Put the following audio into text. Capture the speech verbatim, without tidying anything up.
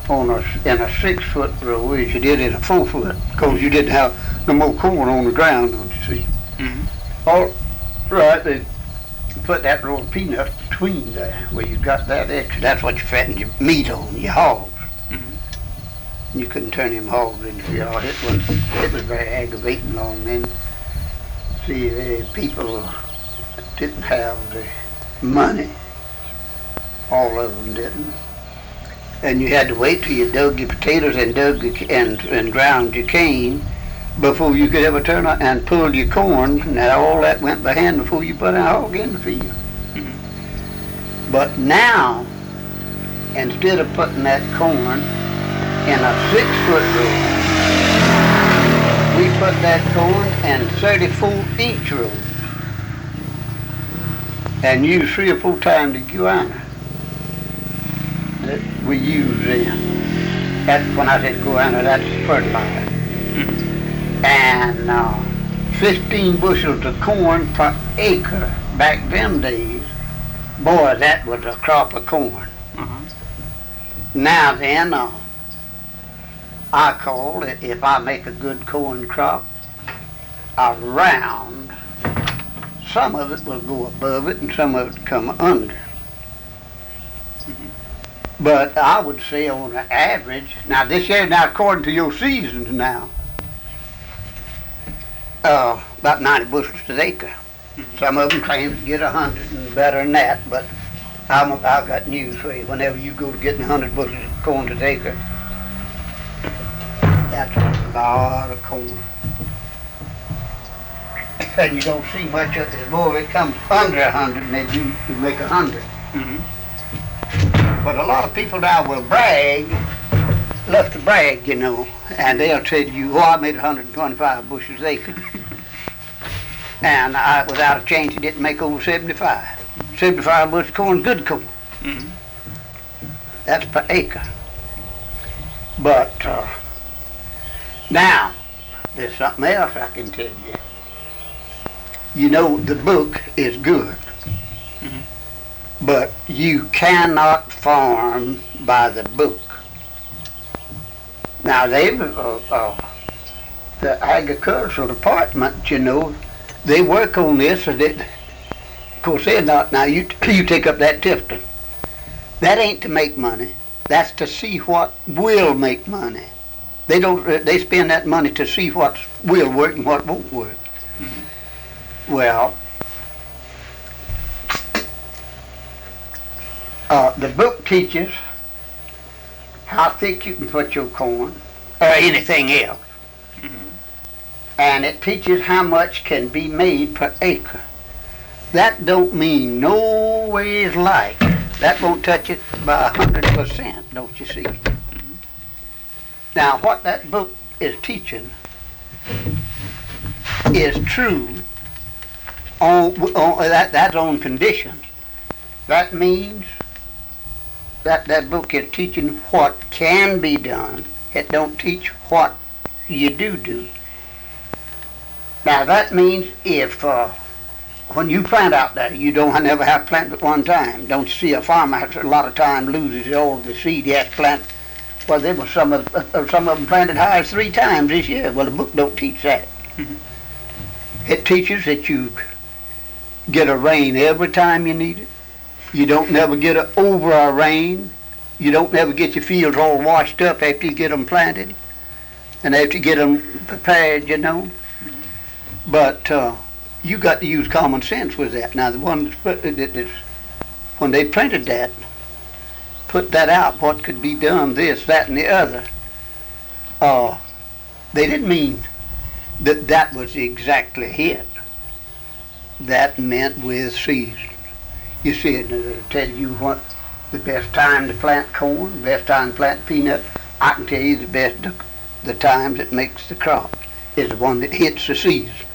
on a, in a six foot row as you did in a four foot, because you didn't have no more corn on the ground, don't you see? Mm-hmm. All right, they put that row of peanuts between there where you got that extra. That's what you fattened your meat on, your hogs. Mm-hmm. You couldn't turn them hogs into the yard. It was, it was very aggravating long then. See, the people didn't have the money. All of them didn't. And you had to wait till you dug your potatoes and dug your, and, and ground your cane before you could ever turn out and pull your corn. Now all that went by hand before you put a hog in the field. Mm-hmm. But now, instead of putting that corn in a six foot row, we put that corn in thirty-four inch rows and use three or four times the guana that we use then. That's when I said guana, that's fertilizer. Mm-hmm. And uh, fifteen bushels of corn per acre back them days. Boy, that was a crop of corn. Mm-hmm. Now then, uh, I call it, if I make a good corn crop, around, some of it will go above it and some of it come under. But I would say on an average, now this year, now according to your seasons now, uh, about ninety bushels to the acre. Mm-hmm. Some of them claim to get a hundred and better than that, but I'm, I've got news for you. Whenever you go to getting a hundred bushels of corn to the acre, that's a lot of corn. And you don't see much of it. More if it comes under a hundred, maybe you, you make a hundred. Mm-hmm. But a lot of people now will brag, love to brag, you know, and they'll tell you, oh, I made one hundred twenty-five bushels an acre. And I, without a change, it didn't make over seventy-five. seventy-five bushels corn, good corn. Mm-hmm. That's per acre. But uh, now, there's something else I can tell you. You know, the book is good. But you cannot farm by the book. Now they, uh, uh, the agricultural department, you know, they work on this, and it, of course they're not. Now you you take up that Tifton. That ain't to make money. That's to see what will make money. They don't. Uh, they spend that money to see what will work and what won't work. Mm-hmm. Well. Uh, the book teaches how thick you can put your corn, or anything else. Mm-hmm. And it teaches how much can be made per acre. That don't mean no ways like. That won't touch it by a hundred percent, don't you see? Mm-hmm. Now what that book is teaching is true on, on that, that's on conditions. That means That, that book is teaching what can be done. It don't teach what you do do. Now that means if, uh, when you plant out there, you don't never have to plant at one time. Don't you see a farmer a lot of time loses all the seed he has to plant? Well, there was some of, uh, some of them planted high as three times this year. Well, the book don't teach that. Mm-hmm. It teaches that you get a rain every time you need it. You don't never get a, over a rain. You don't never get your fields all washed up after you get them planted and after you get them prepared, you know. But uh, you got to use common sense with that. Now, the one that, that, when they printed that, put that out, what could be done, this, that, and the other, uh, they didn't mean that that was exactly it. That meant with season. You see it, it'll tell you what the best time to plant corn, the best time to plant peanuts. I can tell you the best, the times it makes the crop is the one that hits the season.